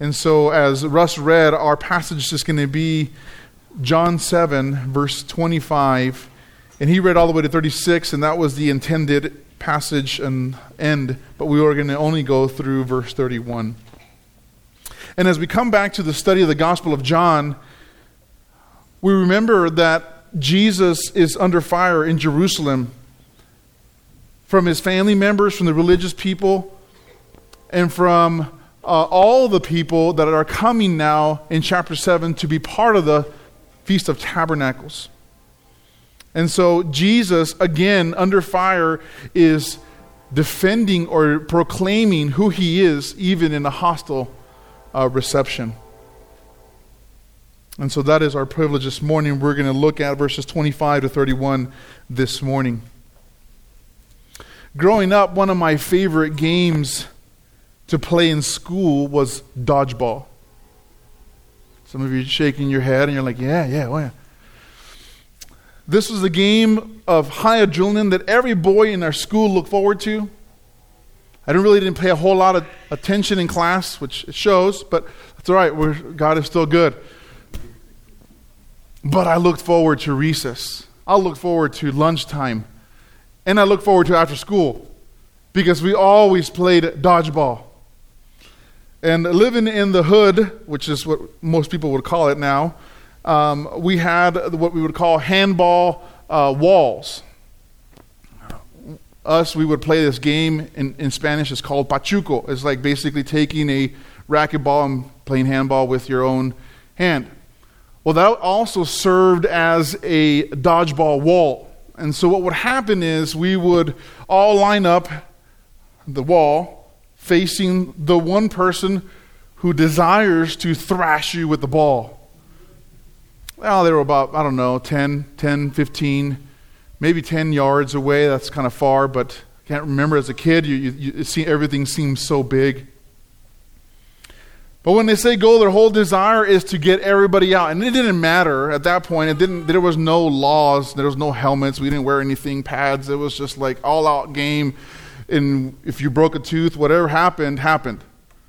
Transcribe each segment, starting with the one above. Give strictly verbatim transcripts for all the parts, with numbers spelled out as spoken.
And so as Russ read, our passage is going to be John seven, verse twenty-five. And he read all the way to thirty-six, and that was the intended passage and end. But we are going to only go through verse thirty-one. And as we come back to the study of the Gospel of John, we remember that Jesus is under fire in Jerusalem from his family members, from the religious people, and from uh, all the people that are coming now in chapter seven to be part of the Feast of Tabernacles. And so Jesus, again, under fire, is defending or proclaiming who he is, even in a hostile uh, reception. And so that is our privilege this morning. We're going to look at verses twenty-five to thirty-one this morning. Growing up, one of my favorite games to play in school was dodgeball. Some of you are shaking your head and you're like, yeah, yeah, well, yeah. This was a game of high adrenaline that every boy in our school looked forward to. I didn't really didn't pay a whole lot of attention in class, which it shows, but that's all right. We're, God is still good. But I looked forward to recess. I looked forward to lunchtime. And I looked forward to after school because we always played dodgeball. And living in the hood, which is what most people would call it now, um, we had what we would call handball uh, walls. Us, we would play this game in, in Spanish. It's called pachuco. It's like basically taking a racquetball and playing handball with your own hand. Well, that also served as a dodgeball wall. And so what would happen is we would all line up the wall facing the one person who desires to thrash you with the ball. Well, they were about, I don't know, ten, ten, fifteen, maybe ten yards away. That's kind of far, but I can't remember. As a kid, you, you, you see everything seems so big. But when they say go, their whole desire is to get everybody out. And it didn't matter at that point. It didn't. There was no laws. There was no helmets. We didn't wear anything, pads. It was just like all-out game. And if you broke a tooth, whatever happened, happened.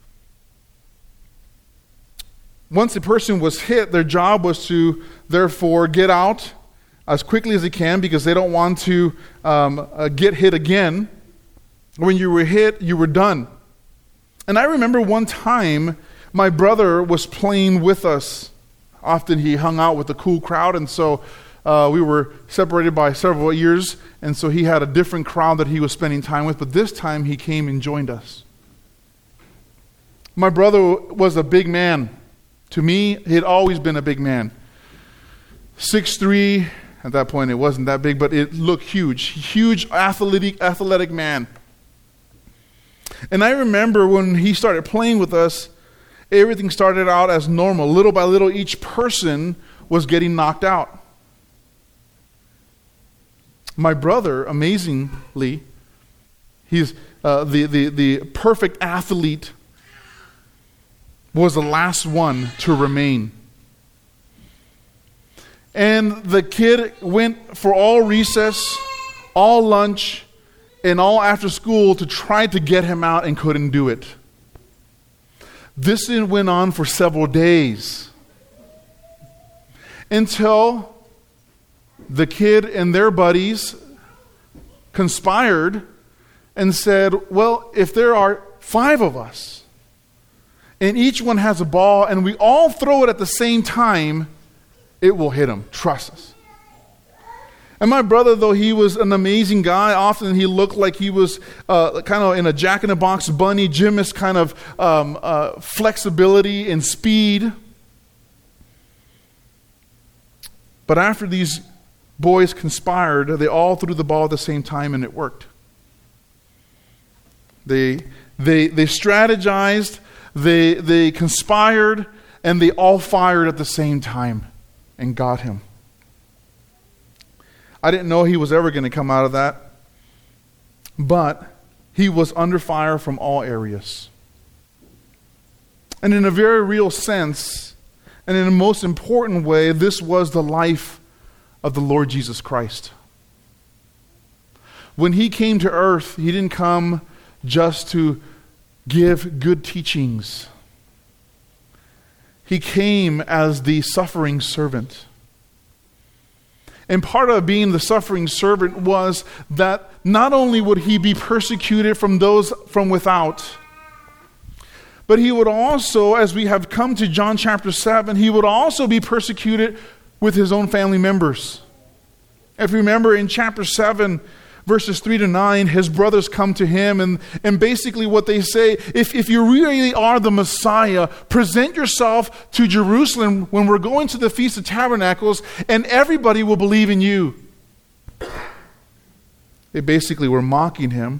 Once a person was hit, their job was to, therefore, get out as quickly as they can because they don't want to um, uh, get hit again. When you were hit, you were done. And I remember one time, my brother was playing with us. Often he hung out with the cool crowd, and so uh, we were separated by several years, and so he had a different crowd that he was spending time with, but this time he came and joined us. My brother was a big man. To me, he had always been a big man. six three, at that point it wasn't that big, but it looked huge. Huge athletic, athletic man. And I remember when he started playing with us, everything started out as normal. Little by little, each person was getting knocked out. My brother, amazingly, he's uh, the, the, the perfect athlete, was the last one to remain. And the kid went for all recess, all lunch, and all after school to try to get him out and couldn't do it. This went on for several days until the kid and their buddies conspired and said, well, if there are five of us and each one has a ball and we all throw it at the same time, it will hit him. Trust us. And my brother, though he was an amazing guy, often he looked like he was uh, kind of in a jack-in-the-box bunny, gymnast kind of um, uh, flexibility and speed. But after these boys conspired, they all threw the ball at the same time and it worked. They they they strategized, they they conspired, and they all fired at the same time and got him. I didn't know he was ever going to come out of that. But he was under fire from all areas. And in a very real sense, and in the most important way, this was the life of the Lord Jesus Christ. When he came to earth, he didn't come just to give good teachings. He came as the suffering servant. And part of being the suffering servant was that not only would he be persecuted from those from without, but he would also, as we have come to John chapter seven, he would also be persecuted with his own family members. If you remember in chapter seven, verses three to nine, his brothers come to him, and, and basically what they say, if, if you really are the Messiah, present yourself to Jerusalem when we're going to the Feast of Tabernacles, and everybody will believe in you. They basically were mocking him.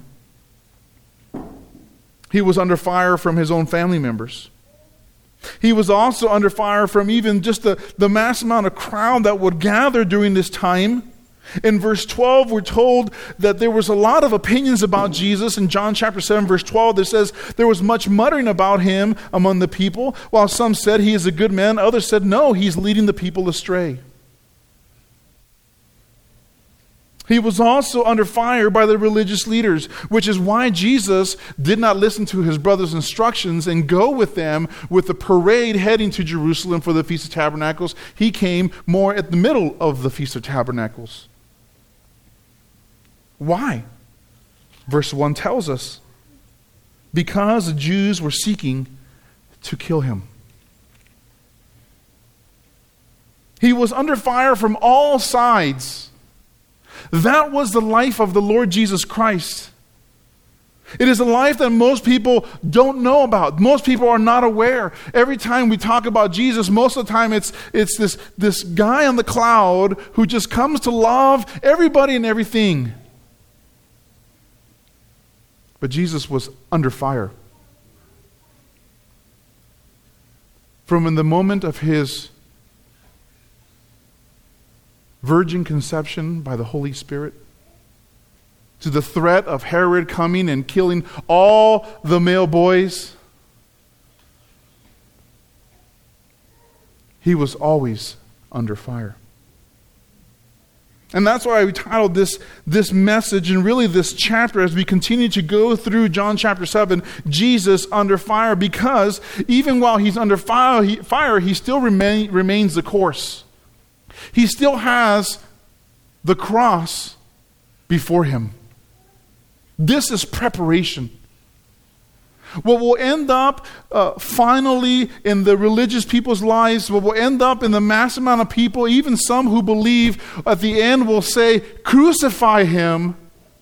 He was under fire from his own family members. He was also under fire from even just the, the mass amount of crowd that would gather during this time. In verse twelve, we're told that there was a lot of opinions about Jesus. In John chapter seven, verse twelve, it says, there was much muttering about him among the people. While some said he is a good man, others said, no, he's leading the people astray. He was also under fire by the religious leaders, which is why Jesus did not listen to his brothers' instructions and go with them with the parade heading to Jerusalem for the Feast of Tabernacles. He came more at the middle of the Feast of Tabernacles. Why? Verse one tells us, because the Jews were seeking to kill him. He was under fire from all sides. That was the life of the Lord Jesus Christ. It is a life that most people don't know about. Most people are not aware. Every time we talk about Jesus, most of the time it's, it's this, this guy on the cloud who just comes to love everybody and everything. But Jesus was under fire. From in the moment of his virgin conception by the Holy Spirit, to the threat of Herod coming and killing all the male boys, he was always under fire. And that's why we titled this, this message and really this chapter as we continue to go through John chapter seven, Jesus under fire, because even while he's under fire, he, fire, he still remain, remains the course. He still has the cross before him. This is preparation. What will end up uh, finally in the religious people's lives, what will end up in the mass amount of people, even some who believe at the end will say, crucify him.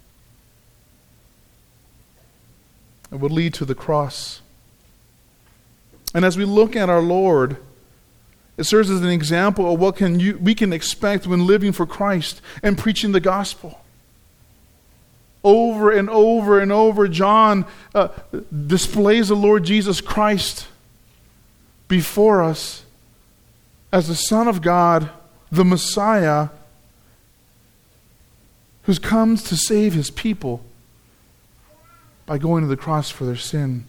It will lead to the cross. And as we look at our Lord, it serves as an example of what can you, we can expect when living for Christ and preaching the gospel. Over and over and over, John uh, displays the Lord Jesus Christ before us as the Son of God, the Messiah, who comes to save his people by going to the cross for their sin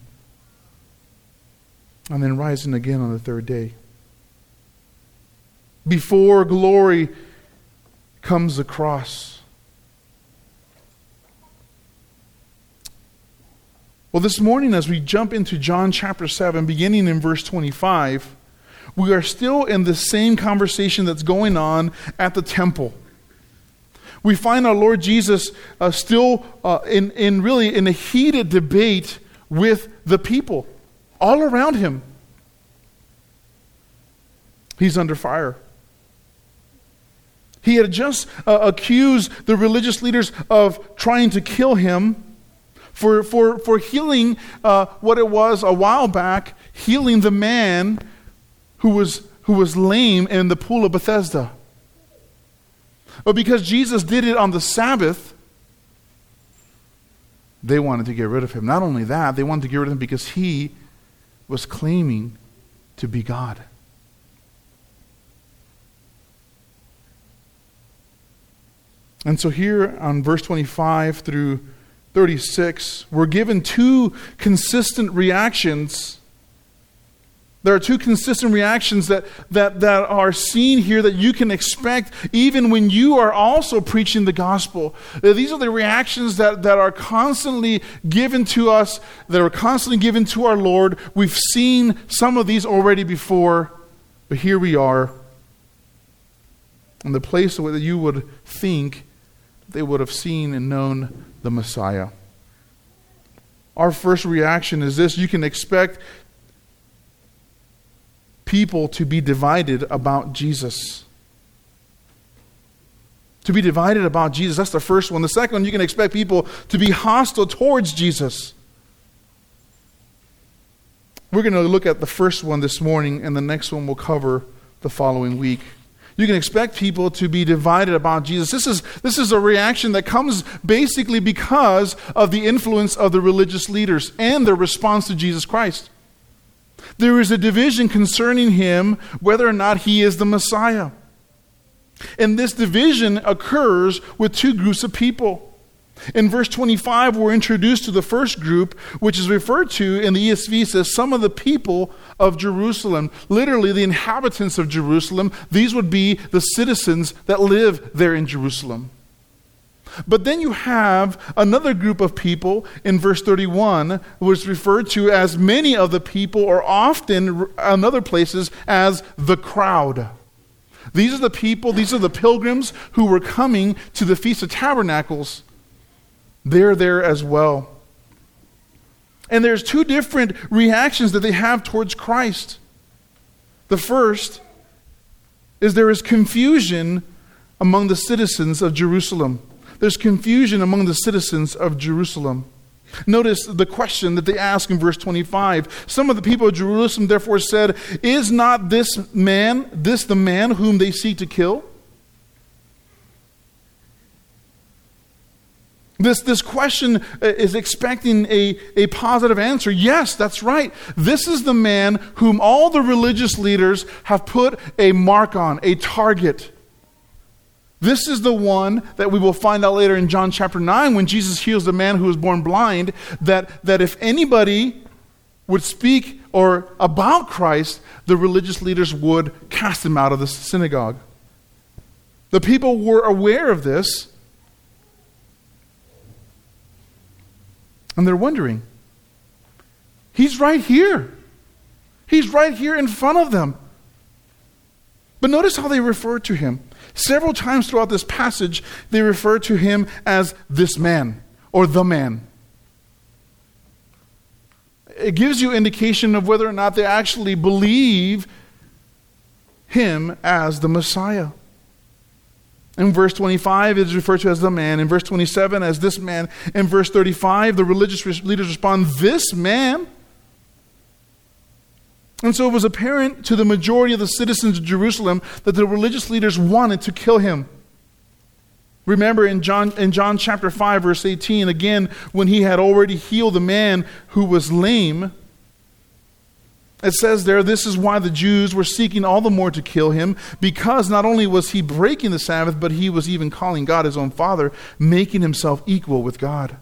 and then rising again on the third day. Before glory comes the cross. Well, this morning as we jump into John chapter seven, beginning in verse twenty-five, we are still in the same conversation that's going on at the temple. We find our Lord Jesus uh, still uh, in, in really in a heated debate with the people all around him. He's under fire. He had just uh, accused the religious leaders of trying to kill him for, for, for healing uh, what it was a while back, healing the man who was, who was lame in the pool of Bethesda. But because Jesus did it on the Sabbath, they wanted to get rid of him. Not only that, they wanted to get rid of him because he was claiming to be God. And so here on verse twenty-five through thirty-six, we're given two consistent reactions There are two consistent reactions that, that, that are seen here that you can expect even when you are also preaching the gospel. These are the reactions that, that are constantly given to us, that are constantly given to our Lord. We've seen some of these already before, but here we are in the place where you would think they would have seen and known the Messiah. Our first reaction is this: you can expect people to be divided about Jesus. To be divided about Jesus, that's the first one. The second one, you can expect people to be hostile towards Jesus. We're going to look at the first one this morning, and the next one we'll cover the following week. You can expect people to be divided about Jesus. This is, this is a reaction that comes basically because of the influence of the religious leaders and their response to Jesus Christ. There is a division concerning him, whether or not he is the Messiah. And this division occurs with two groups of people. In verse twenty-five, we're introduced to the first group, which is referred to in the E S V, says some of the people of Jerusalem. Literally, the inhabitants of Jerusalem. These would be the citizens that live there in Jerusalem. But then you have another group of people in verse thirty-one, which is referred to as many of the people, or often in other places as the crowd. These are the people, these are the pilgrims who were coming to the Feast of Tabernacles. They're there as well. And there's two different reactions that they have towards Christ. The first is there is confusion among the citizens of Jerusalem. There's confusion among the citizens of Jerusalem. Notice the question that they ask in verse twenty-five. Some of the people of Jerusalem therefore said, "Is not this man, this the man whom they seek to kill?" This, this question is expecting a, a positive answer. Yes, that's right. This is the man whom all the religious leaders have put a mark on, a target. This is the one that we will find out later in John chapter nine when Jesus heals the man who was born blind, that, that if anybody would speak or about Christ, the religious leaders would cast him out of the synagogue. The people were aware of this, and they're wondering, he's right here. He's right here in front of them. But notice how they refer to him. Several times throughout this passage, they refer to him as this man or the man. It gives you indication of whether or not they actually believe him as the Messiah. In verse twenty-five, it is referred to as the man. In verse twenty-seven, as this man. In verse thirty-five, the religious leaders respond, "This man." And so it was apparent to the majority of the citizens of Jerusalem that the religious leaders wanted to kill him. Remember in John, in John chapter five, verse eighteen, again, when he had already healed the man who was lame, it says there, "This is why the Jews were seeking all the more to kill him, because not only was he breaking the Sabbath, but he was even calling God his own Father, making himself equal with God."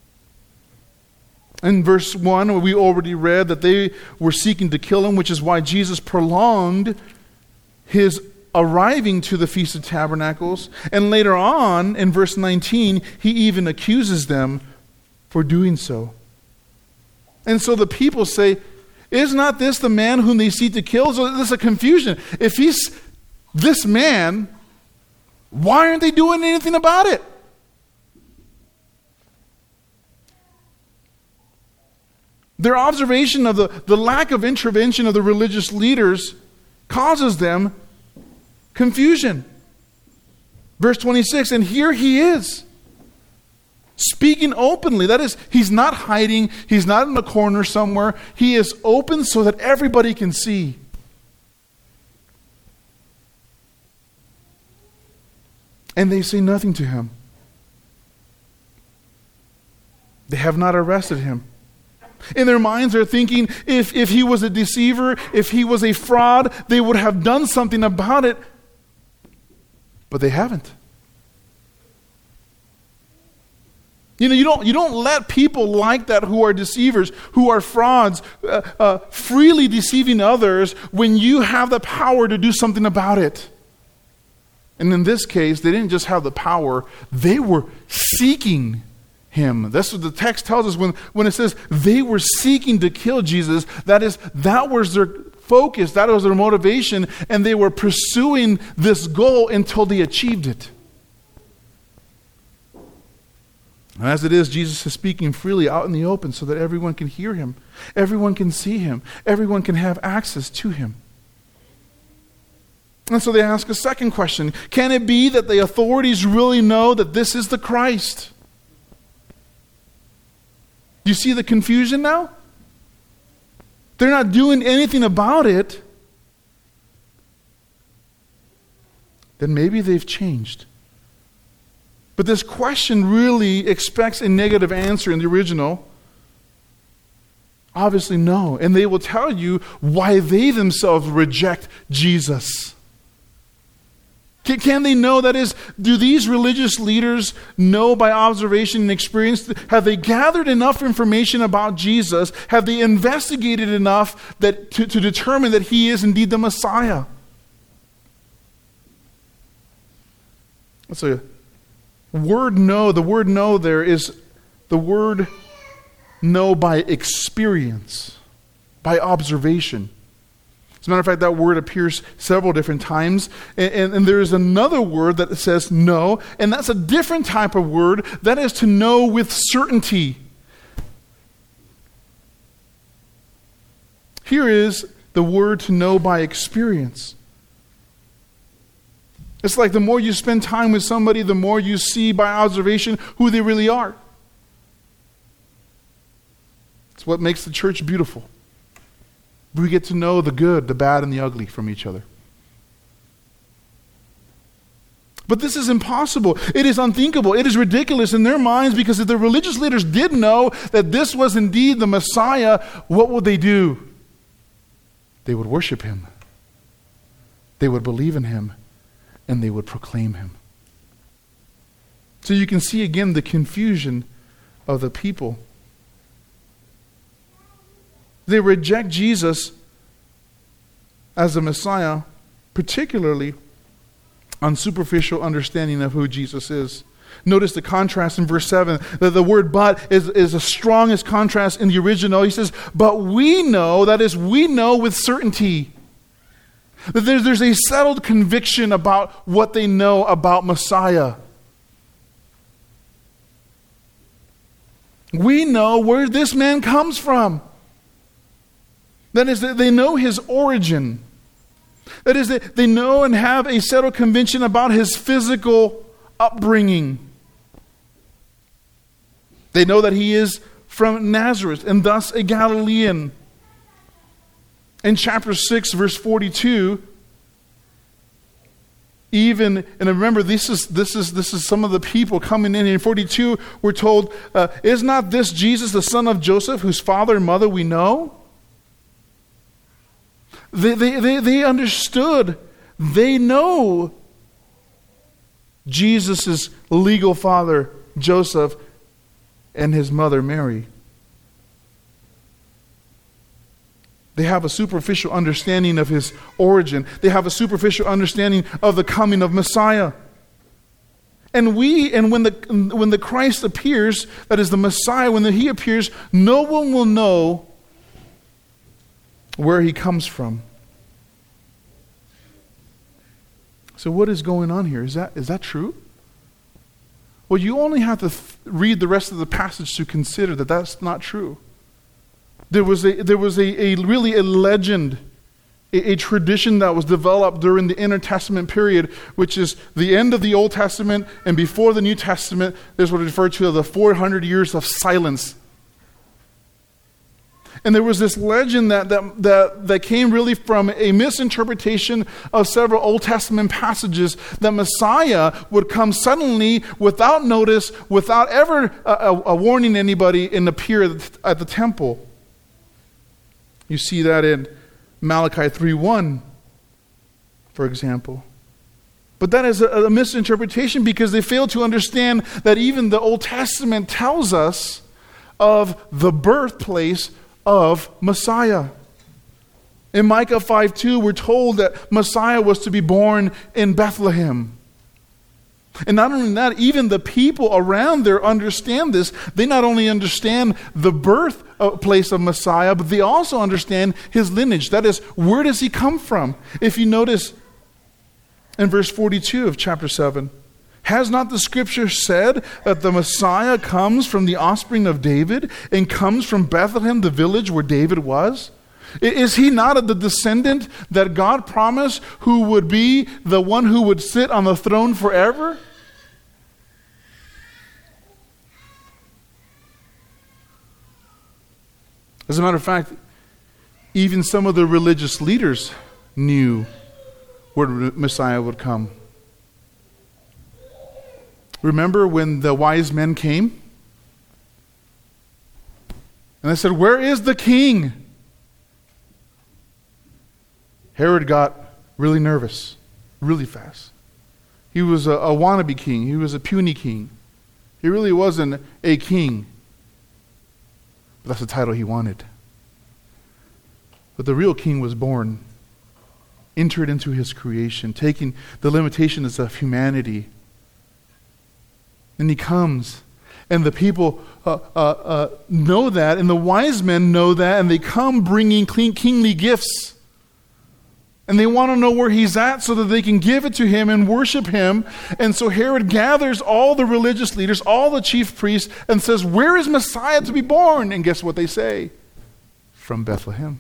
In verse one, we already read that they were seeking to kill him, which is why Jesus prolonged his arriving to the Feast of Tabernacles. And later on, in verse nineteen, he even accuses them for doing so. And so the people say, "Is not this the man whom they seek to kill?" So there's a confusion. If he's this man, why aren't they doing anything about it? Their observation of the, the lack of intervention of the religious leaders causes them confusion. Verse twenty-six, and here he is, speaking openly. That is, he's not hiding. He's not in a corner somewhere. He is open so that everybody can see. And they say nothing to him. They have not arrested him. In their minds, they're thinking, if, if he was a deceiver, if he was a fraud, they would have done something about it. But they haven't. You know, you don't, you don't let people like that who are deceivers, who are frauds, uh, uh, freely deceiving others when you have the power to do something about it. And in this case, they didn't just have the power, they were seeking him. That's what the text tells us when, when it says they were seeking to kill Jesus. That is, that was their focus, that was their motivation, and they were pursuing this goal until they achieved it. And as it is, Jesus is speaking freely out in the open so that everyone can hear him. Everyone can see him. Everyone can have access to him. And so they ask a second question. Can it be that the authorities really know that this is the Christ? Do you see the confusion now? They're not doing anything about it. Then maybe they've changed. But this question really expects a negative answer in the original. Obviously, no. And they will tell you why they themselves reject Jesus. Can, can they know, that is, do these religious leaders know by observation and experience? Have they gathered enough information about Jesus? Have they investigated enough that to, to determine that he is indeed the Messiah? That's a word know. The word know there is the word know by experience, by observation. As a matter of fact, that word appears several different times. And, and, and there is another word that says know, and that's a different type of word. That is to know with certainty. Here is the word to know by experience. It's like the more you spend time with somebody, the more you see by observation who they really are. It's what makes the church beautiful. We get to know the good, the bad, and the ugly from each other. But this is impossible. It is unthinkable. It is ridiculous in their minds, because if the religious leaders did know that this was indeed the Messiah, what would they do? They would worship him. They would believe in him. And they would proclaim him. So you can see again the confusion of the people. They reject Jesus as the Messiah, particularly on superficial understanding of who Jesus is. Notice the contrast in verse seven. The, the word but is, is the strongest contrast in the original. He says, but we know, that is, we know with certainty. That there's, there's a settled conviction about what they know about Messiah. We know where this man comes from. That is, that they know his origin. That is, that they know and have a settled conviction about his physical upbringing. They know that he is from Nazareth and thus a Galilean. In chapter six, verse forty-two, even, and remember, this is this is this is some of the people coming in. In forty-two, we're told, uh, "Is not this Jesus, the son of Joseph, whose father and mother we know?" They they they, they understood. They know Jesus' legal father, Joseph, and his mother, Mary. They have a superficial understanding of his origin. They have a superficial understanding of the coming of Messiah. And we, and when the when the Christ appears, that is the Messiah, when the, he appears, no one will know where he comes from. So what is going on here? Is that is that true? Well, you only have to th- read the rest of the passage to consider that that's not true. There was a there was a, a really a legend, a, a tradition that was developed during the intertestament period, which is the end of the Old Testament and before the New Testament. There's what is referred to as the four hundred years of silence. And there was this legend that, that that that came really from a misinterpretation of several Old Testament passages, that Messiah would come suddenly, without notice, without ever uh, uh, warning anybody, and appear at the temple. You see that in Malachi three one, for example. But that is a, a misinterpretation because they fail to understand that even the Old Testament tells us of the birthplace of Messiah. In Micah five two, we're told that Messiah was to be born in Bethlehem. And not only that, even the people around there understand this. They not only understand the birthplace of Messiah, but they also understand his lineage. That is, where does he come from? If you notice in verse forty-two of chapter seven, has not the scripture said that the Messiah comes from the offspring of David and comes from Bethlehem, the village where David was? Is he not the descendant that God promised who would be the one who would sit on the throne forever? As a matter of fact, even some of the religious leaders knew where Messiah would come. Remember when the wise men came? And they said, "Where is the king?" Herod got really nervous, really fast. He was a, a wannabe king. He was a puny king. He really wasn't a king. But that's the title he wanted. But the real king was born, entered into his creation, taking the limitations of humanity. And he comes, and the people uh, uh, uh, know that, and the wise men know that, and they come bringing clean, kingly gifts. And they want to know where he's at so that they can give it to him and worship him. And so Herod gathers all the religious leaders, all the chief priests, and says, "Where is Messiah to be born?" And guess what they say? From Bethlehem.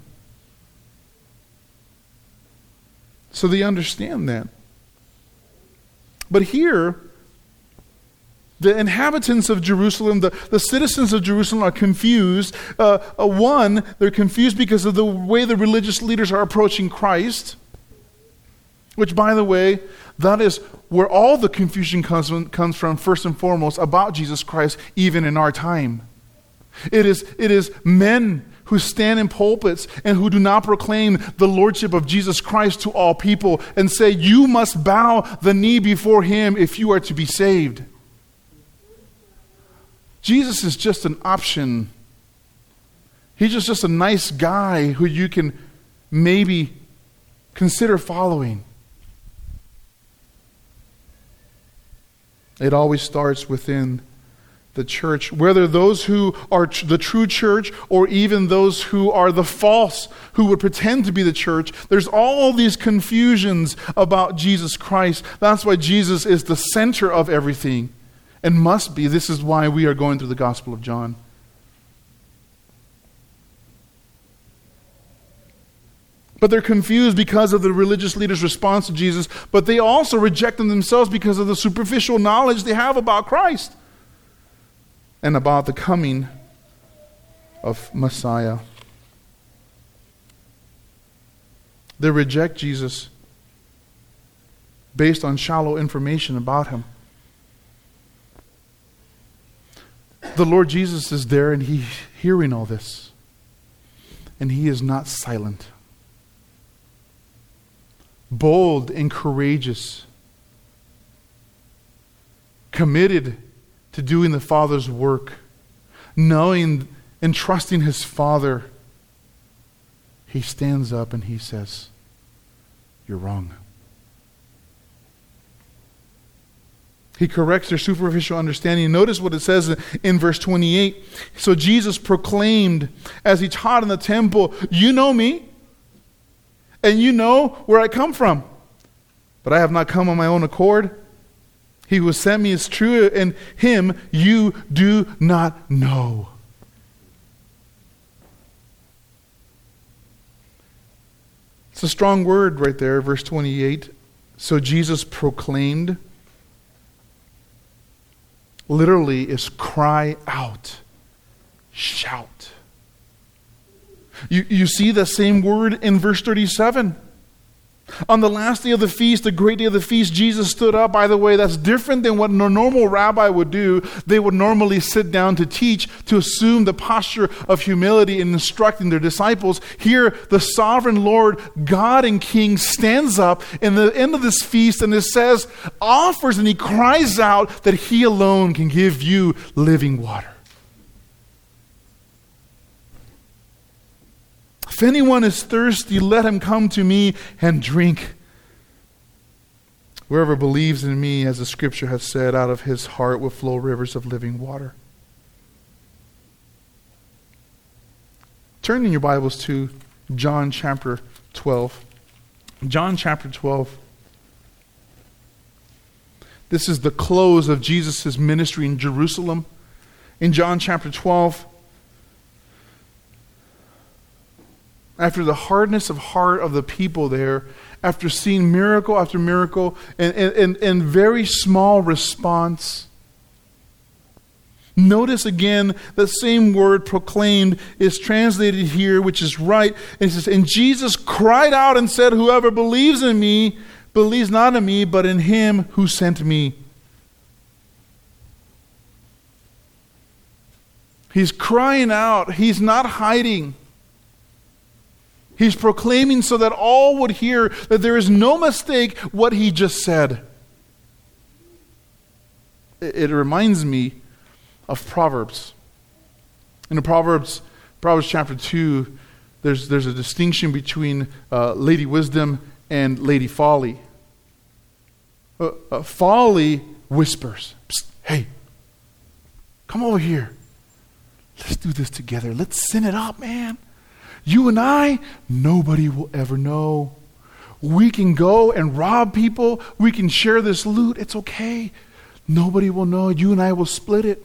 So they understand that. But here, the inhabitants of Jerusalem, the, the citizens of Jerusalem are confused. Uh, uh, one, they're confused because of the way the religious leaders are approaching Christ. Which, by the way, that is where all the confusion comes from, comes from first and foremost, about Jesus Christ, even in our time. It is, it is men who stand in pulpits and who do not proclaim the lordship of Jesus Christ to all people and say, "You must bow the knee before him if you are to be saved." Jesus is just an option. He's just, just a nice guy who you can maybe consider following. It always starts within the church, whether those who are tr- the true church or even those who are the false, who would pretend to be the church. There's all these confusions about Jesus Christ. That's why Jesus is the center of everything and must be. This is why we are going through the Gospel of John. But they're confused because of the religious leaders' response to Jesus, but they also reject him themselves because of the superficial knowledge they have about Christ and about the coming of Messiah. They reject Jesus based on shallow information about him. The Lord Jesus is there and he's hearing all this. And he is not silent. Bold and courageous. Committed to doing the Father's work. Knowing and trusting his Father. He stands up and he says, "You're wrong." He corrects their superficial understanding. Notice what it says in verse twenty-eight. So Jesus proclaimed as he taught in the temple, "You know me, and you know where I come from. But I have not come on my own accord. He who sent me is true, and him you do not know." It's a strong word right there, verse twenty-eight. So Jesus proclaimed. Literally is cry out, shout. You, you see the same word in verse thirty-seven. On the last day of the feast, the great day of the feast, Jesus stood up. By the way, that's different than what a normal rabbi would do. They would normally sit down to teach, to assume the posture of humility in instructing their disciples. Here, the sovereign Lord, God and King, stands up in the end of this feast, and it says, offers, and he cries out that he alone can give you living water. If anyone is thirsty, let him come to me and drink. Whoever believes in me, as the scripture has said, out of his heart will flow rivers of living water. Turn in your Bibles to John chapter twelve. John chapter twelve. This is the close of Jesus' ministry in Jerusalem. In John chapter twelve, after the hardness of heart of the people there, after seeing miracle after miracle, and, and, and very small response, notice again the same word proclaimed is translated here, which is right. And it says, and Jesus cried out and said, whoever believes in me, believes not in me, but in him who sent me. He's crying out. He's not hiding. He's proclaiming so that all would hear that there is no mistake what he just said. It, it reminds me of Proverbs. In the Proverbs, Proverbs chapter two, there's, there's a distinction between uh, Lady Wisdom and Lady Folly. Uh, uh, folly whispers, psst, hey, come over here. Let's do this together. Let's sin it up, man. You and I, nobody will ever know. We can go and rob people. We can share this loot. It's okay. Nobody will know. You and I will split it.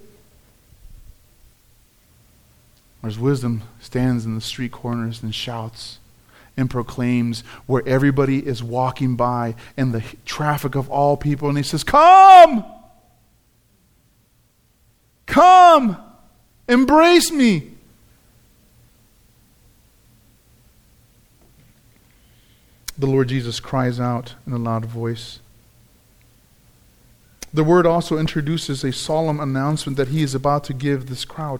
Whereas wisdom stands in the street corners and shouts and proclaims where everybody is walking by and the traffic of all people. And he says, come! Come! Embrace me! The Lord Jesus cries out in a loud voice. The word also introduces a solemn announcement that he is about to give this crowd.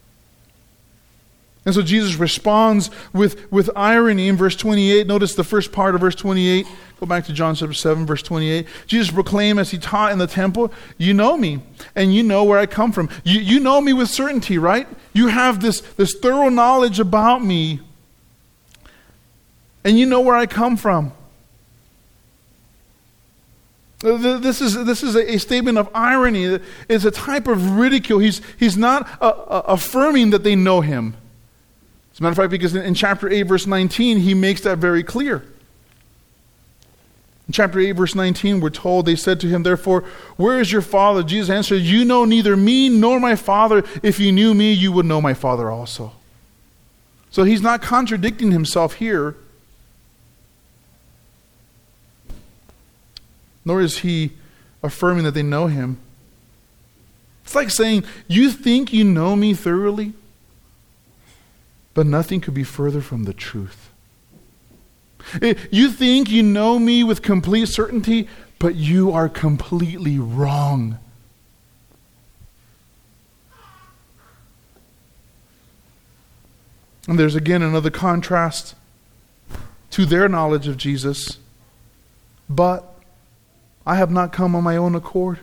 And so Jesus responds with, with irony in verse twenty-eight. Notice the first part of verse twenty-eight. Go back to John chapter seven, verse twenty-eight. Jesus proclaimed as he taught in the temple, you know me, and you know where I come from. You, you know me with certainty, right? You have this, this thorough knowledge about me. And you know where I come from. This is, this is a statement of irony. It's a type of ridicule. He's, he's not uh, uh, affirming that they know him. As a matter of fact, because in, in chapter eight, verse nineteen, he makes that very clear. In chapter eight, verse nineteen, we're told, they said to him, therefore, where is your Father? Jesus answered, you know neither me nor my Father. If you knew me, you would know my Father also. So he's not contradicting himself here. Nor is he affirming that they know him. It's like saying, you think you know me thoroughly, but nothing could be further from the truth. You think you know me with complete certainty, but you are completely wrong. And there's again another contrast to their knowledge of Jesus. But I have not come on my own accord.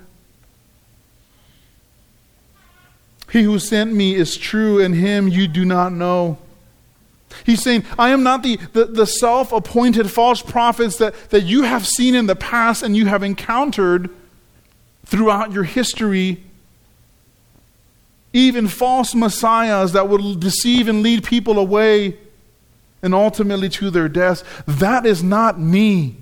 He who sent me is true, and him you do not know. He's saying, I am not the, the, the self-appointed false prophets that, that you have seen in the past and you have encountered throughout your history. Even false messiahs that will deceive and lead people away and ultimately to their deaths. That is not me.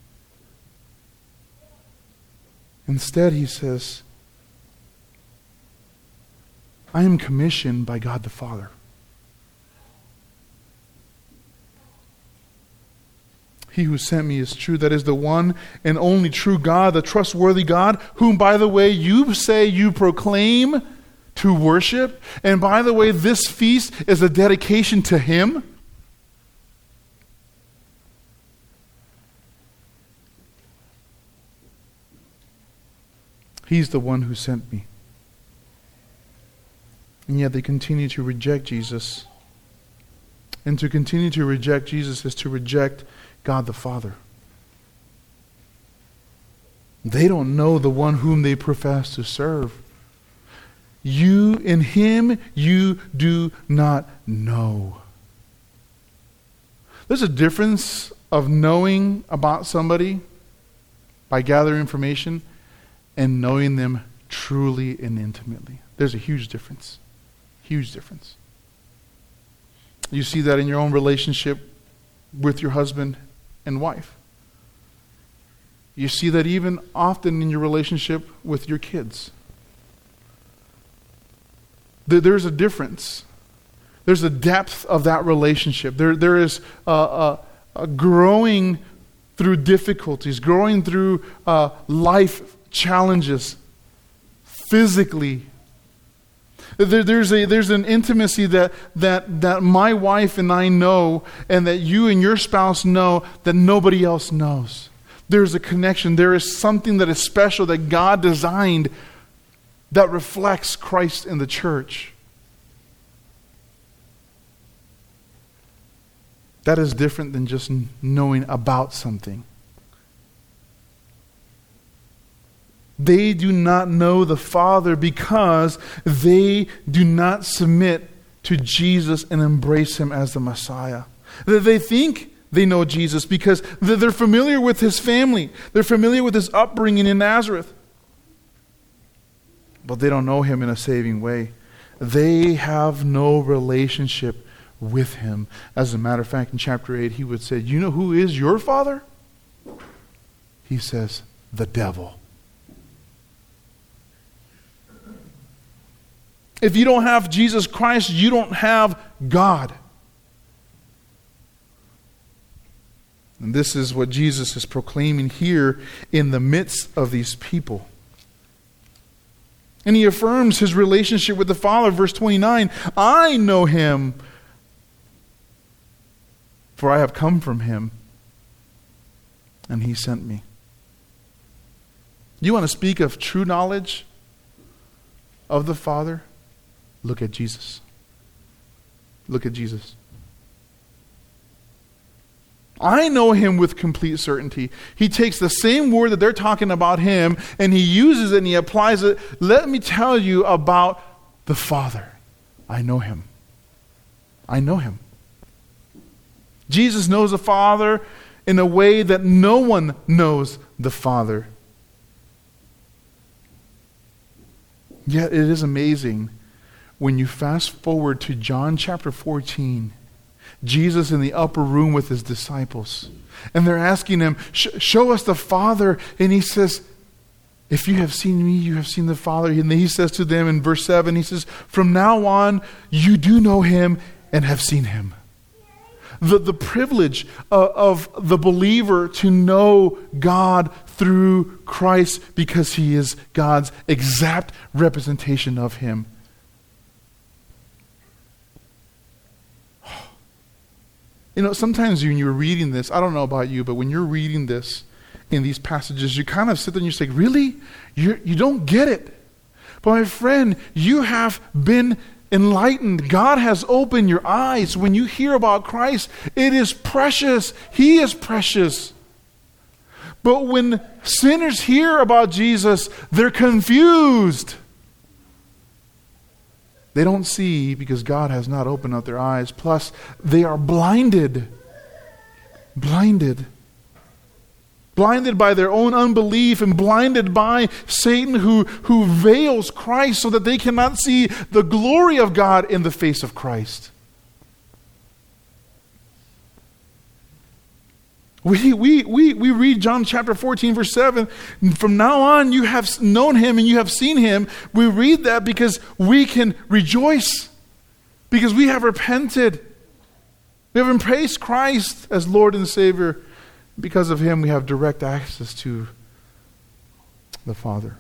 Instead, he says, I am commissioned by God the Father. He who sent me is true. That is the one and only true God, the trustworthy God, whom, by the way, you say you proclaim to worship. And by the way, this feast is a dedication to him. He's the one who sent me. And yet they continue to reject Jesus. And to continue to reject Jesus is to reject God the Father. They don't know the one whom they profess to serve. You, in Him, you do not know. There's a difference of knowing about somebody by gathering information and knowing them truly and intimately. There's a huge difference. Huge difference. You see that in your own relationship with your husband and wife. You see that even often in your relationship with your kids. There's a difference. There's a depth of that relationship. There, there is a, a, a growing through difficulties, growing through uh, life challenges, physically. There, there's a there's an intimacy that that that my wife and I know, and that you and your spouse know, that nobody else knows. There's a connection. There is something that is special that God designed that reflects Christ in the church. That is different than just knowing about something. They do not know the Father because they do not submit to Jesus and embrace Him as the Messiah. They think they know Jesus because they're familiar with His family. They're familiar with His upbringing in Nazareth. But they don't know Him in a saving way. They have no relationship with Him. As a matter of fact, in chapter eight, He would say, you know who is your father? He says, the devil. If you don't have Jesus Christ, you don't have God. And this is what Jesus is proclaiming here in the midst of these people. And He affirms His relationship with the Father. Verse twenty-nine, I know Him, for I have come from Him, and He sent me. You want to speak of true knowledge of the Father? Look at Jesus. Look at Jesus. I know Him with complete certainty. He takes the same word that they're talking about Him and He uses it and He applies it. Let me tell you about the Father. I know Him. I know Him. Jesus knows the Father in a way that no one knows the Father. Yet it is amazing when you fast forward to John chapter fourteen, Jesus in the upper room with His disciples. And they're asking Him, show us the Father. And He says, if you have seen me, you have seen the Father. And then He says to them in verse seven, He says, from now on, you do know Him and have seen Him. The, the privilege of, of the believer to know God through Christ because He is God's exact representation of Him. You know, sometimes when you're reading this, I don't know about you, but when you're reading this in these passages, you kind of sit there and you say, really? You you don't get it. But my friend, you have been enlightened. God has opened your eyes. When you hear about Christ, it is precious. He is precious. But when sinners hear about Jesus, they're confused. They don't see because God has not opened up their eyes. Plus, they are blinded. Blinded. Blinded by their own unbelief and blinded by Satan who, who veils Christ so that they cannot see the glory of God in the face of Christ. We, we, we, we read John chapter fourteen, verse seven. From now on, you have known Him and you have seen Him. We read that because we can rejoice. Because we have repented. We have embraced Christ as Lord and Savior. Because of Him, we have direct access to the Father.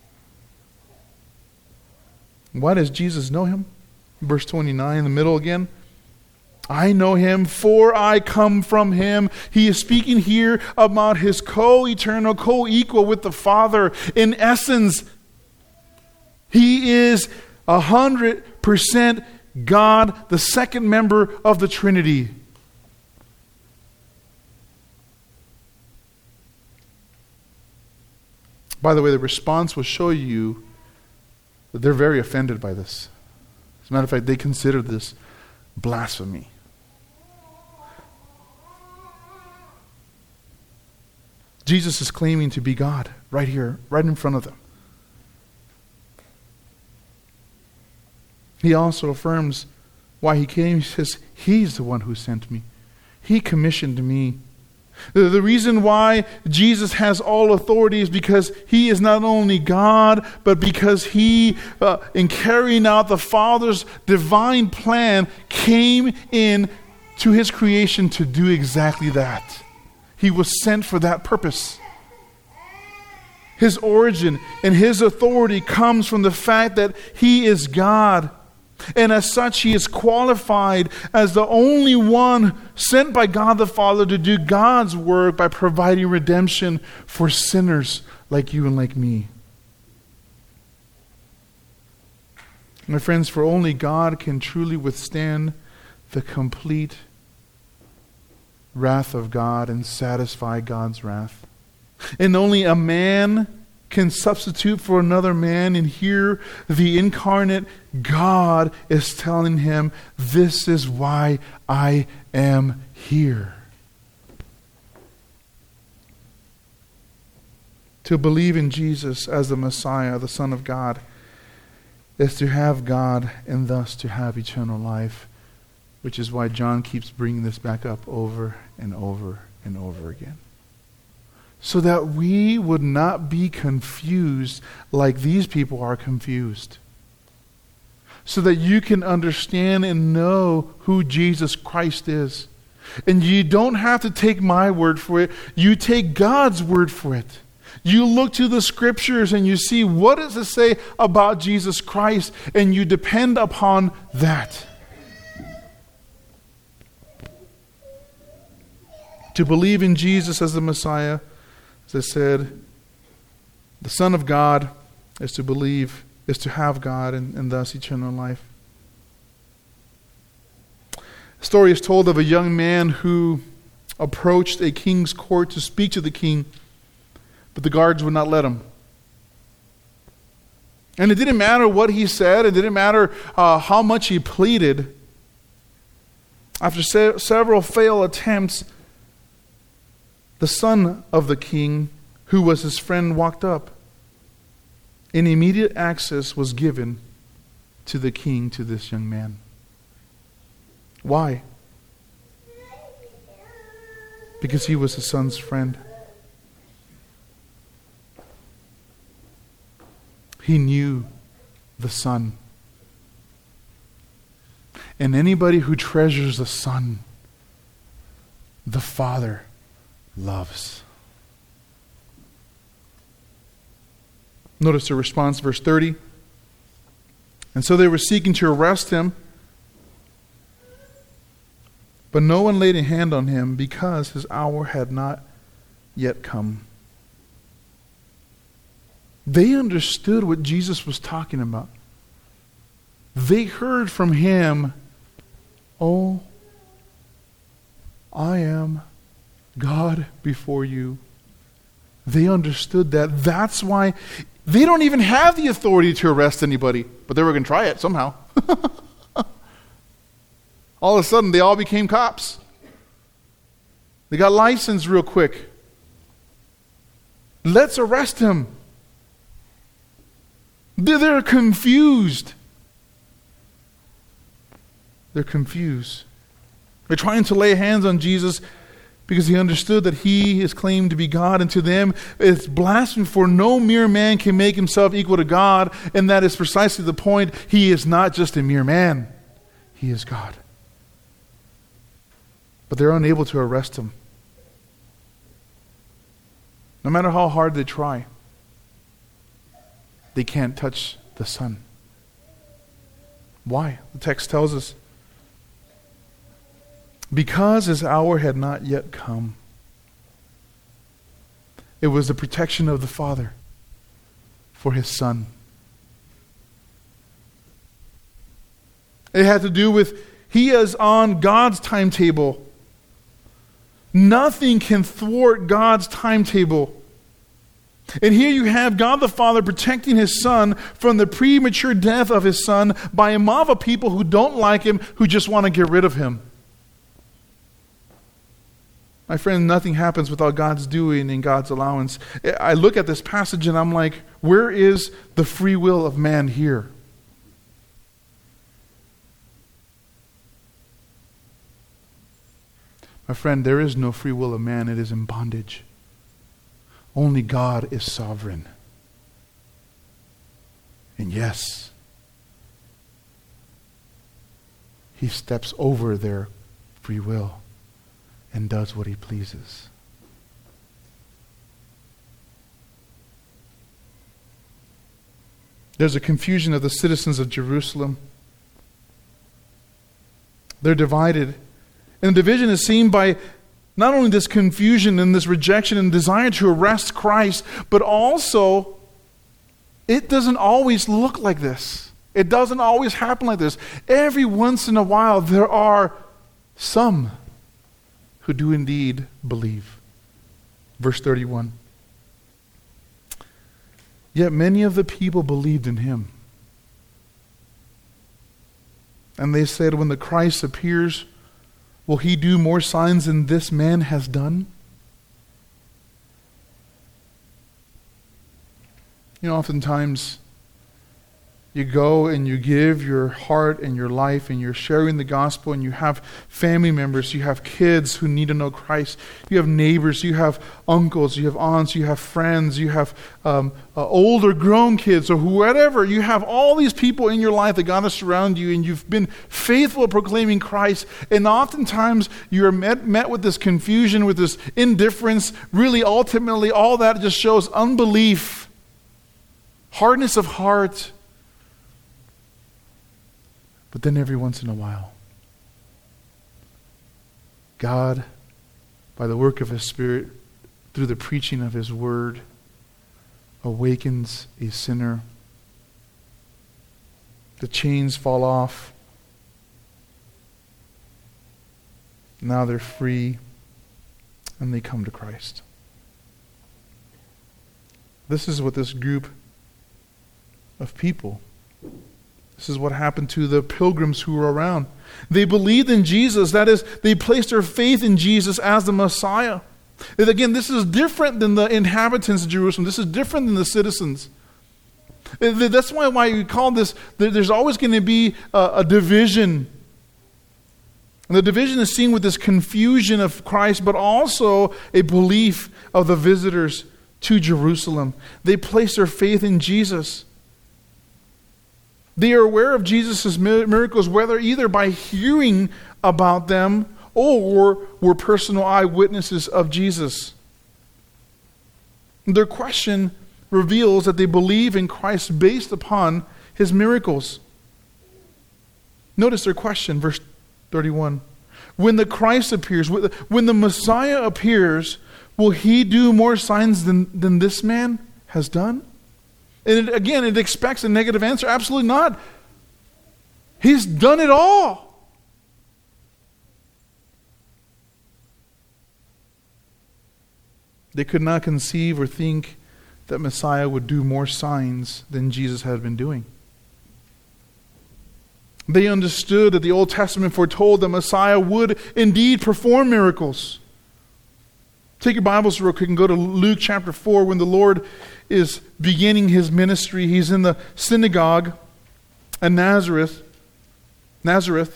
Why does Jesus know Him? Verse twenty-nine in the middle again. I know Him, for I come from Him. He is speaking here about His co-eternal, co-equal with the Father. In essence, He is a hundred percent God, the second member of the Trinity. By the way, the response will show you that they're very offended by this. As a matter of fact, they consider this blasphemy. Jesus is claiming to be God right here, right in front of them. He also affirms why he came. He says, He's the one who sent me. He commissioned me. The, the reason why Jesus has all authority is because He is not only God, but because He, uh, in carrying out the Father's divine plan, came in to His creation to do exactly that. He was sent for that purpose. His origin and His authority comes from the fact that He is God. And as such, He is qualified as the only one sent by God the Father to do God's work by providing redemption for sinners like you and like me. My friends, for only God can truly withstand the complete wrath of God and satisfy God's wrath. And only a man can substitute for another man, and here the incarnate God is telling him, this is why I am here. To believe in Jesus as the Messiah, the Son of God, is to have God and thus to have eternal life, which is why John keeps bringing this back up over and over and over again. So that we would not be confused like these people are confused. So that you can understand and know who Jesus Christ is. And you don't have to take my word for it. You take God's word for it. You look to the Scriptures and you see what does it say about Jesus Christ, and you depend upon that. To believe in Jesus as the Messiah, as I said, the Son of God, is to believe, is to have God and, and thus eternal life. A story is told of a young man who approached a king's court to speak to the king, but the guards would not let him. And it didn't matter what he said, it didn't matter uh, how much he pleaded. After se- several failed attempts, the son of the king, who was his friend, walked up, and immediate access was given to the king, to this young man. Why? Because he was his son's friend. He knew the Son. And anybody who treasures the Son, the Father loves. Notice the response, verse thirty. And so they were seeking to arrest him, but no one laid a hand on him because his hour had not yet come. They understood what Jesus was talking about. They heard from him, "Oh, I am God before you." They understood that. That's why they don't even have the authority to arrest anybody, but they were going to try it somehow. All of a sudden, they all became cops. They got licensed real quick. Let's arrest him. They're confused. They're confused. They're trying to lay hands on Jesus because he understood that he is claimed to be God, and to them it's blasphemy, for no mere man can make himself equal to God, and that is precisely the point. He is not just a mere man. He is God. But they're unable to arrest him. No matter how hard they try, they can't touch the Son. Why? The text tells us, because his hour had not yet come. It was the protection of the Father for his Son. It had to do with he is on God's timetable. Nothing can thwart God's timetable. And here you have God the Father protecting his Son from the premature death of his Son by a mob of people who don't like him, who just want to get rid of him. My friend, nothing happens without God's doing and God's allowance. I look at this passage and I'm like, where is the free will of man here? My friend, there is no free will of man. It is in bondage. Only God is sovereign. And yes, he steps over their free will and does what he pleases. There's a confusion of the citizens of Jerusalem. They're divided. And the division is seen by not only this confusion and this rejection and desire to arrest Christ, but also it doesn't always look like this. It doesn't always happen like this. Every once in a while there are some who do indeed believe. Verse thirty-one. Yet many of the people believed in him. And they said, when the Christ appears, will he do more signs than this man has done? You know, oftentimes you go and you give your heart and your life and you're sharing the gospel and you have family members, you have kids who need to know Christ, you have neighbors, you have uncles, you have aunts, you have friends, you have um, uh, older grown kids or whatever. You have all these people in your life that God has surrounded you and you've been faithful at proclaiming Christ, and oftentimes you're met, met with this confusion, with this indifference. Really, ultimately, all that just shows unbelief, hardness of heart. But then every once in a while, God, by the work of his Spirit, through the preaching of his word, awakens a sinner. The chains fall off. Now they're free and they come to Christ. This is what this group of people, this is what happened to the pilgrims who were around. They believed in Jesus. That is, they placed their faith in Jesus as the Messiah. And again, this is different than the inhabitants of Jerusalem. This is different than the citizens. That's why, why we call this, there's always going to be a, a division. And the division is seen with this confusion of Christ, but also a belief of the visitors to Jerusalem. They place their faith in Jesus. They are aware of Jesus' miracles, whether either by hearing about them or were personal eyewitnesses of Jesus. Their question reveals that they believe in Christ based upon his miracles. Notice their question, verse thirty-one. When the Christ appears, when the Messiah appears, will he do more signs than, than this man has done? And it, again, it expects a negative answer. Absolutely not. He's done it all. They could not conceive or think that Messiah would do more signs than Jesus had been doing. They understood that the Old Testament foretold that Messiah would indeed perform miracles. Take your Bibles real quick and go to Luke chapter four when the Lord is beginning his ministry. He's in the synagogue at Nazareth. Nazareth.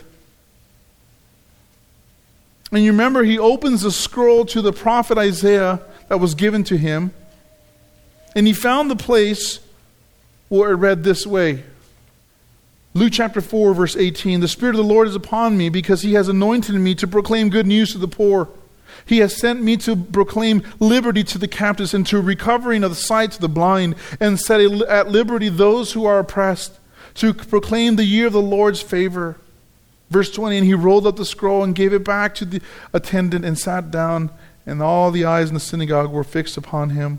And you remember he opens the scroll to the prophet Isaiah that was given to him. And he found the place where it read this way. Luke chapter four verse eighteen. The Spirit of the Lord is upon me because he has anointed me to proclaim good news to the poor. He has sent me to proclaim liberty to the captives and to recovering of the sight to the blind, and set at liberty those who are oppressed, to proclaim the year of the Lord's favor. Verse twenty, and he rolled up the scroll and gave it back to the attendant and sat down, and all the eyes in the synagogue were fixed upon him.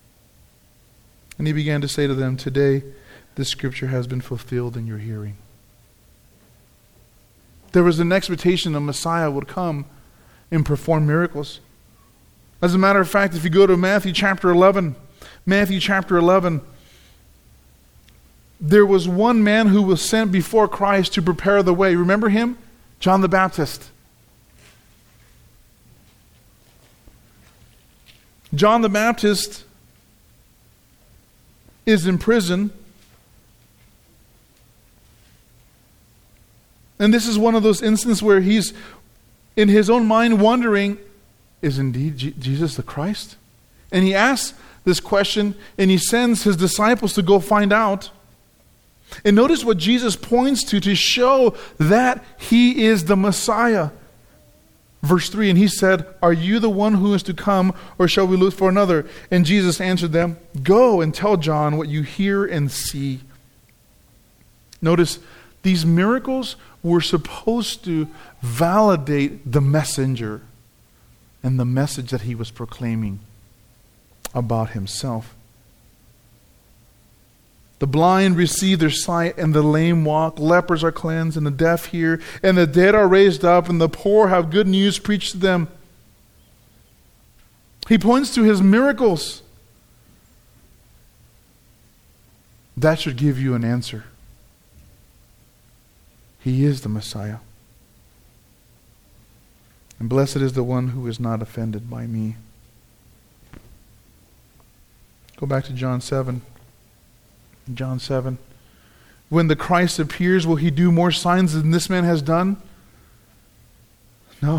And he began to say to them, today this scripture has been fulfilled in your hearing. There was an expectation the Messiah would come and perform miracles. As a matter of fact, if you go to Matthew chapter eleven, Matthew chapter eleven, there was one man who was sent before Christ to prepare the way. Remember him? John the Baptist. John the Baptist is in prison. And this is one of those instances where he's in his own mind wondering, is indeed G- Jesus the Christ? And he asks this question and he sends his disciples to go find out. And notice what Jesus points to to show that he is the Messiah. Verse three, and he said, are you the one who is to come, or shall we look for another? And Jesus answered them, go and tell John what you hear and see. Notice, these miracles were supposed to validate the messenger and the message that he was proclaiming about himself. The blind receive their sight, and the lame walk. Lepers are cleansed, and the deaf hear, and the dead are raised up, and the poor have good news preached to them. He points to his miracles. That should give you an answer. He is the Messiah. And blessed is the one who is not offended by me. Go back to John seven. John seven. When the Christ appears, will he do more signs than this man has done? No.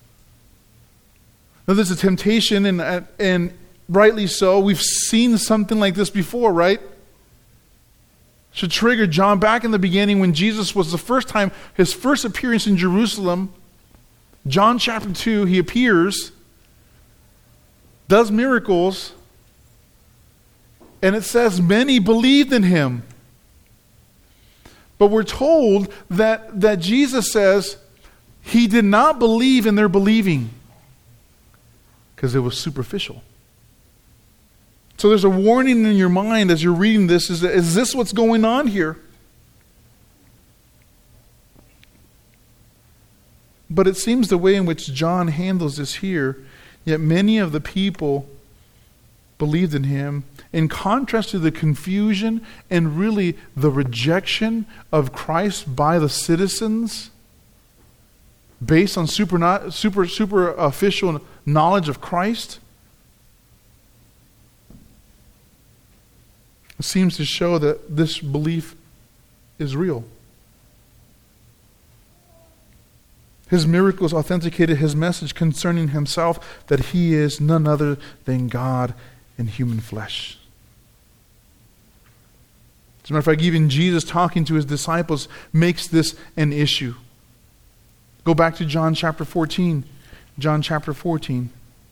No, there's a temptation, and, and rightly so. We've seen something like this before, right? Should trigger John back in the beginning when Jesus was the first time, his first appearance in Jerusalem. John chapter two, he appears, does miracles, and it says many believed in him. But we're told that, that Jesus says he did not believe in their believing because it was superficial. So there's a warning in your mind as you're reading this. Is, is this what's going on here? But it seems the way in which John handles this here, yet many of the people believed in him, in contrast to the confusion and really the rejection of Christ by the citizens based on super, not, super, super official knowledge of Christ. It seems to show that this belief is real. His miracles authenticated his message concerning himself, that he is none other than God in human flesh. As a matter of fact, even Jesus talking to his disciples makes this an issue. Go back to John chapter fourteen. John chapter fourteen.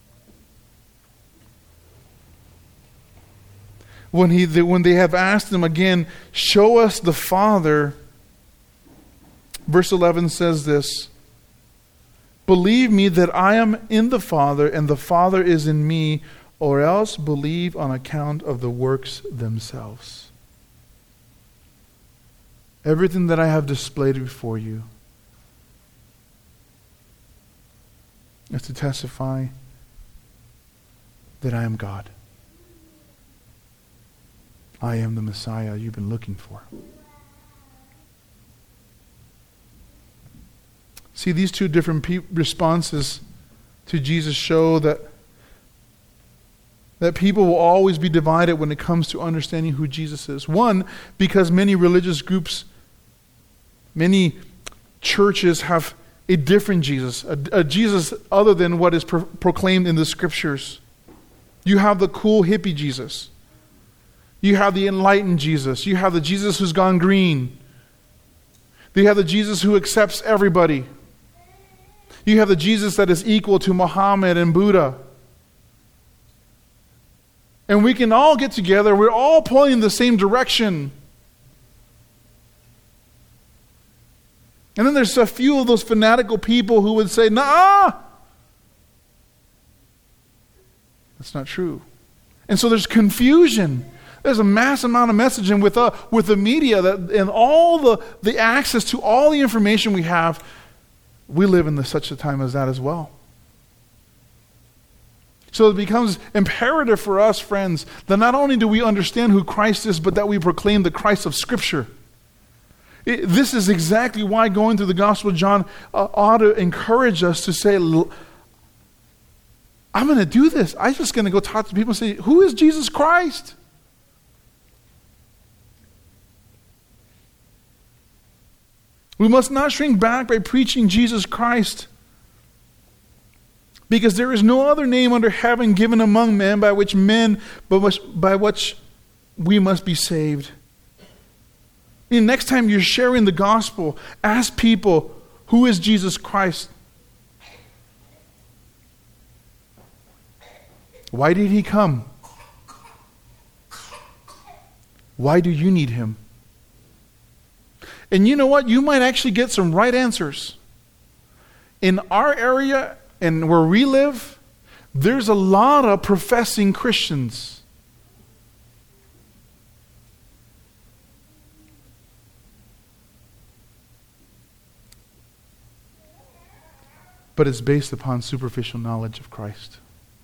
When he, when they have asked him again, show us the Father, verse eleven says this, believe me that I am in the Father and the Father is in me, or else believe on account of the works themselves. Everything that I have displayed before you is to testify that I am God. I am the Messiah you've been looking for. See, these two different pe- responses to Jesus show that that people will always be divided when it comes to understanding who Jesus is. One, because many religious groups, many churches have a different Jesus, a, a Jesus other than what is pro- proclaimed in the scriptures. You have the cool hippie Jesus. You have the enlightened Jesus. You have the Jesus who's gone green. You have the Jesus who accepts everybody. You have the Jesus that is equal to Muhammad and Buddha. And we can all get together. We're all pointing in the same direction. And then there's a few of those fanatical people who would say, nah, that's not true. And so there's confusion. There's a mass amount of messaging with, uh, with the media that, and all the, the access to all the information we have. We live in the, such a time as that as well. So it becomes imperative for us, friends, that not only do we understand who Christ is, but that we proclaim the Christ of Scripture. It, this is exactly why going through the Gospel of John uh, ought to encourage us to say, I'm going to do this. I'm just going to go talk to people and say, who is Jesus Christ? We must not shrink back by preaching Jesus Christ, because there is no other name under heaven given among men by which men, by which we must be saved. And next time you're sharing the gospel, ask people, who is Jesus Christ? Why did he come? Why do you need him? And you know what? You might actually get some right answers. In our area and where we live, there's a lot of professing Christians. But it's based upon superficial knowledge of Christ.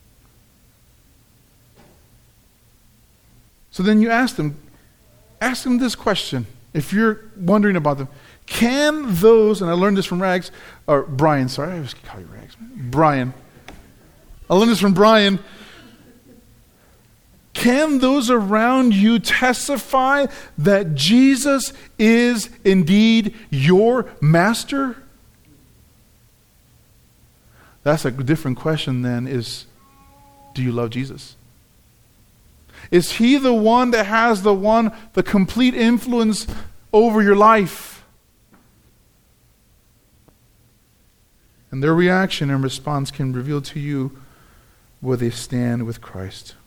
So then you ask them, ask them this question. If you're wondering about them, can those, and I learned this from Rags, or Brian, sorry, I always call you Rags. Brian. I learned this from Brian. Can those around you testify that Jesus is indeed your master? That's a different question than is, do you love Jesus? Is he the one that has the one, the complete influence over your life? And their reaction and response can reveal to you where they stand with Christ.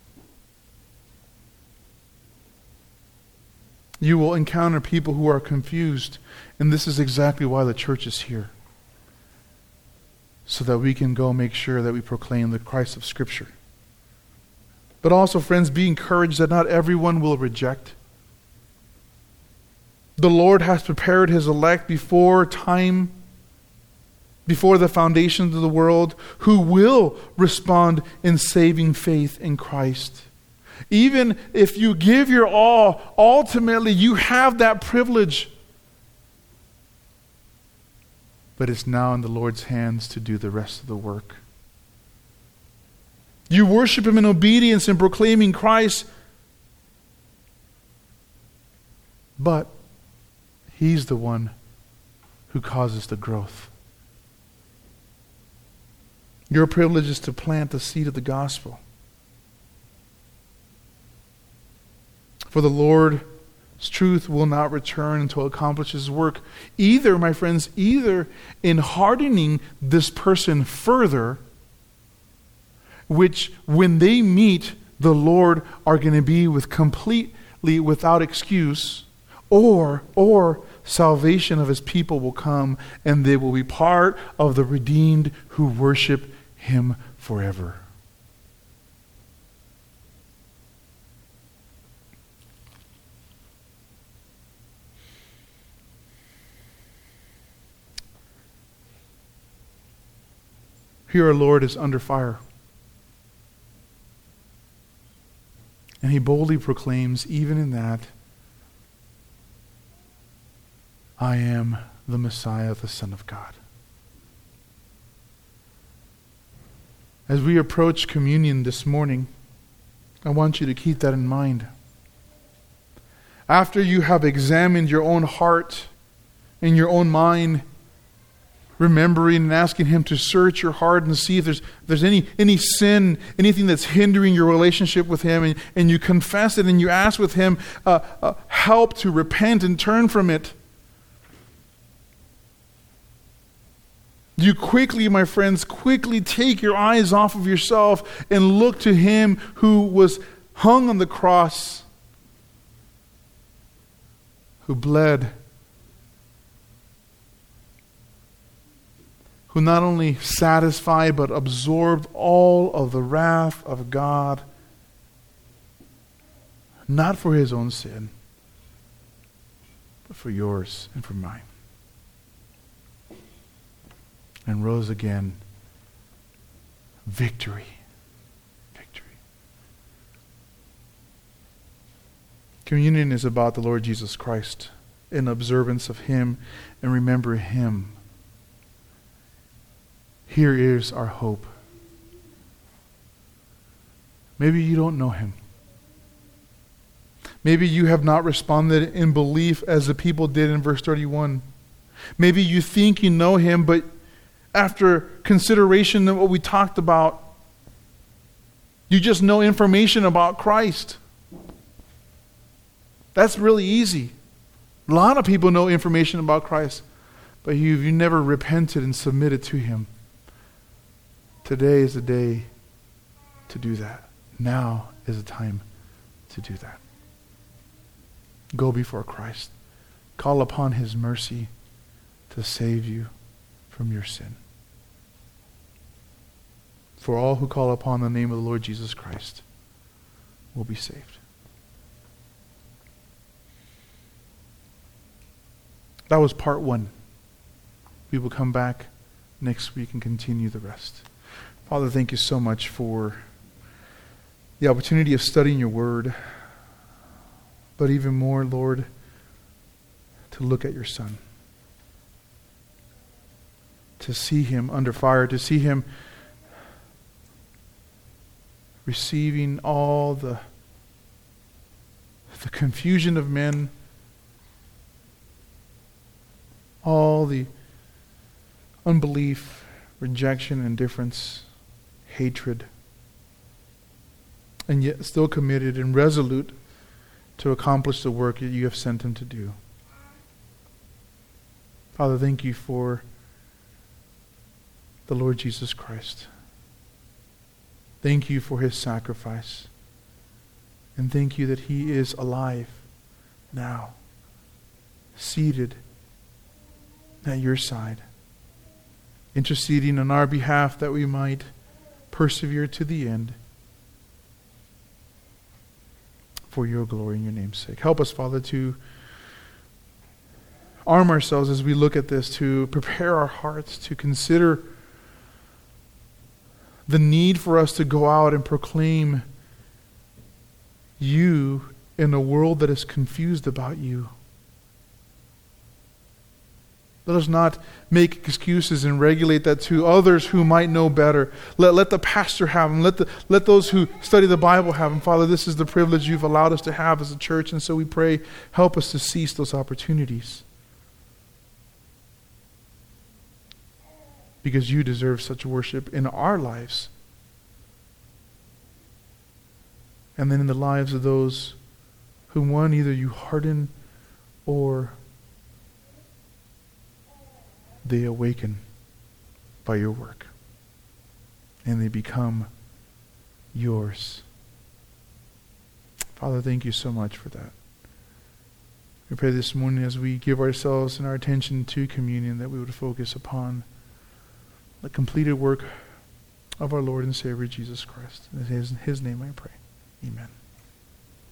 You will encounter people who are confused, and this is exactly why the church is here. So that we can go make sure that we proclaim the Christ of Scripture. But also, friends, be encouraged that not everyone will reject. The Lord has prepared his elect before time, before the foundations of the world, who will respond in saving faith in Christ. Even if you give your all, ultimately you have that privilege. But it's now in the Lord's hands to do the rest of the work. You worship him in obedience and proclaiming Christ, but he's the one who causes the growth. Your privilege is to plant the seed of the gospel. For the Lord's truth will not return until it accomplishes work. Either, my friends, either in hardening this person further, which when they meet the Lord are going to be with completely without excuse, or or salvation of his people will come and they will be part of the redeemed who worship him forever. Here our Lord is under fire. And he boldly proclaims, even in that, I am the Messiah, the Son of God. As we approach communion this morning, I want you to keep that in mind. After you have examined your own heart and your own mind, remembering and asking him to search your heart and see if there's, there's any, any sin, anything that's hindering your relationship with him, and, and you confess it and you ask with him uh, uh, help to repent and turn from it. You quickly, my friends, quickly take your eyes off of yourself and look to him who was hung on the cross, who bled, who not only satisfied but absorbed all of the wrath of God, not for his own sin, but for yours and for mine. and rose again. Victory. Victory. Communion is about the Lord Jesus Christ, in observance of Him and remember Him. Here is our hope. Maybe you don't know Him. Maybe you have not responded in belief as the people did in verse thirty-one. Maybe you think you know Him, but after consideration of what we talked about, you just know information about Christ. That's really easy. A lot of people know information about Christ, but you've you never repented and submitted to Him. Today is the day to do that. Now is the time to do that. Go before Christ. Call upon His mercy to save you from your sin. For all who call upon the name of the Lord Jesus Christ will be saved. That was part one. We will come back next week and continue the rest. Father, thank you so much for the opportunity of studying your word, but even more, Lord, to look at your Son, to see Him under fire, to see Him receiving all the, the confusion of men, all the unbelief, rejection, indifference, hatred, and yet still committed and resolute to accomplish the work that you have sent Him to do. Father, thank you for the Lord Jesus Christ. Thank you for His sacrifice. And thank you that He is alive now, seated at your side, interceding on our behalf that we might persevere to the end for your glory and your name's sake. Help us, Father, to arm ourselves as we look at this, to prepare our hearts, to consider the need for us to go out and proclaim you in a world that is confused about you. Let us not make excuses and regulate that to others who might know better. Let, let the pastor have them. Let, the, let those who study the Bible have them. Father, this is the privilege you've allowed us to have as a church, and so we pray, help us to seize those opportunities. Because you deserve such worship in our lives. And then in the lives of those whom, one, either you harden or they awaken by your work. And they become yours. Father, thank you so much for that. We pray this morning as we give ourselves and our attention to communion that we would focus upon the completed work of our Lord and Savior Jesus Christ. In His, His name I pray. Amen.